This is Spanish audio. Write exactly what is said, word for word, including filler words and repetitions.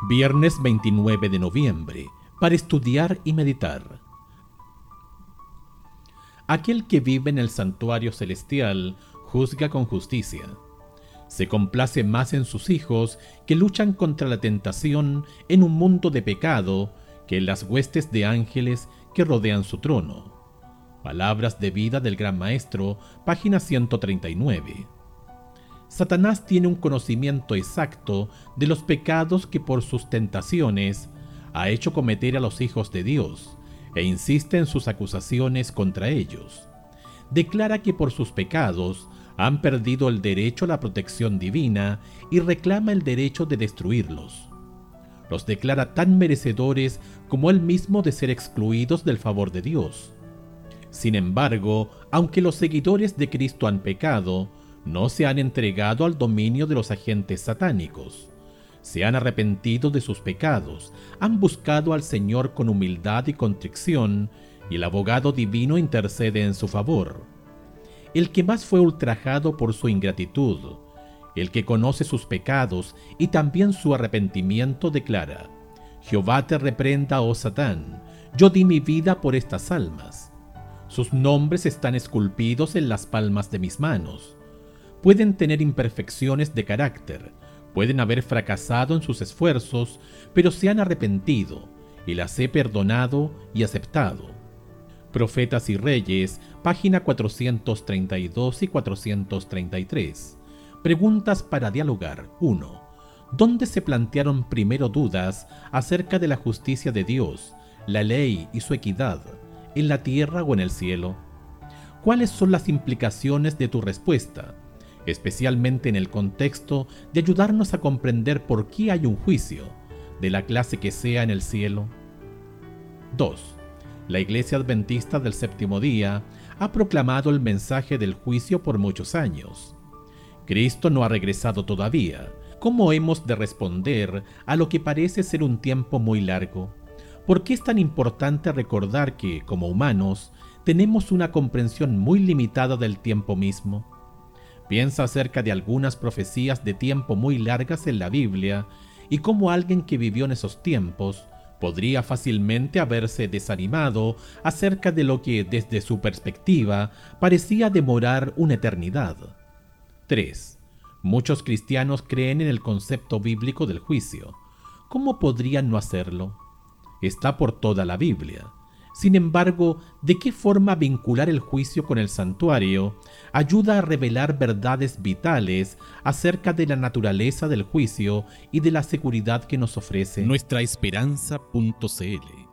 Viernes veintinueve de noviembre, para estudiar y meditar. Aquel que vive en el santuario celestial juzga con justicia. Se complace más en sus hijos que luchan contra la tentación en un mundo de pecado que en las huestes de ángeles que rodean su trono. Palabras de vida del Gran Maestro, página ciento treinta y nueve. Satanás tiene un conocimiento exacto de los pecados que por sus tentaciones ha hecho cometer a los hijos de Dios e insiste en sus acusaciones contra ellos. Declara que por sus pecados han perdido el derecho a la protección divina y reclama el derecho de destruirlos. Los declara tan merecedores como él mismo de ser excluidos del favor de Dios. Sin embargo, aunque los seguidores de Cristo han pecado, no se han entregado al dominio de los agentes satánicos. Se han arrepentido de sus pecados, han buscado al Señor con humildad y contrición, y el abogado divino intercede en su favor. El que más fue ultrajado por su ingratitud, el que conoce sus pecados y también su arrepentimiento, declara: Jehová te reprenda, oh Satán, yo di mi vida por estas almas. Sus nombres están esculpidos en las palmas de mis manos. Pueden tener imperfecciones de carácter, pueden haber fracasado en sus esfuerzos, pero se han arrepentido y las he perdonado y aceptado. Profetas y Reyes, página cuatrocientos treinta y dos y cuatrocientos treinta y tres. Preguntas para dialogar. uno. ¿Dónde se plantearon primero dudas acerca de la justicia de Dios, la ley y su equidad, en la tierra o en el cielo? ¿Cuáles son las implicaciones de tu respuesta, especialmente en el contexto de ayudarnos a comprender por qué hay un juicio, de la clase que sea, en el cielo? dos. La Iglesia Adventista del Séptimo Día ha proclamado el mensaje del juicio por muchos años. Cristo no ha regresado todavía. ¿Cómo hemos de responder a lo que parece ser un tiempo muy largo? ¿Por qué es tan importante recordar que, como humanos, tenemos una comprensión muy limitada del tiempo mismo? Piensa acerca de algunas profecías de tiempo muy largas en la Biblia y cómo alguien que vivió en esos tiempos podría fácilmente haberse desanimado acerca de lo que desde su perspectiva parecía demorar una eternidad. tres. Muchos cristianos creen en el concepto bíblico del juicio. ¿Cómo podrían no hacerlo? Está por toda la Biblia. Sin embargo, ¿de qué forma vincular el juicio con el santuario ayuda a revelar verdades vitales acerca de la naturaleza del juicio y de la seguridad que nos ofrece? nuestra esperanza punto c l